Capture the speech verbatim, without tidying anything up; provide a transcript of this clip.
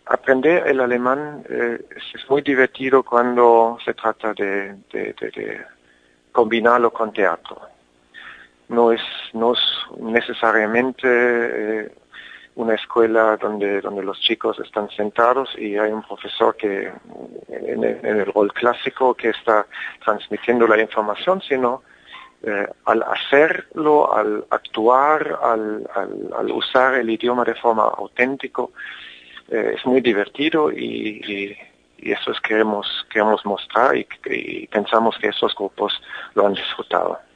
aprender el alemán eh, es, es muy divertido cuando se trata de, de, de, de combinarlo con teatro. No es, no es necesariamente eh, una escuela donde, donde los chicos están sentados y hay un profesor que en el, en el rol clásico que está transmitiendo la información, sino eh, al hacerlo, al actuar, al, al, al usar el idioma de forma auténtica, eh, es muy divertido y, y, y eso es queremos, queremos mostrar y, y pensamos que esos grupos lo han disfrutado.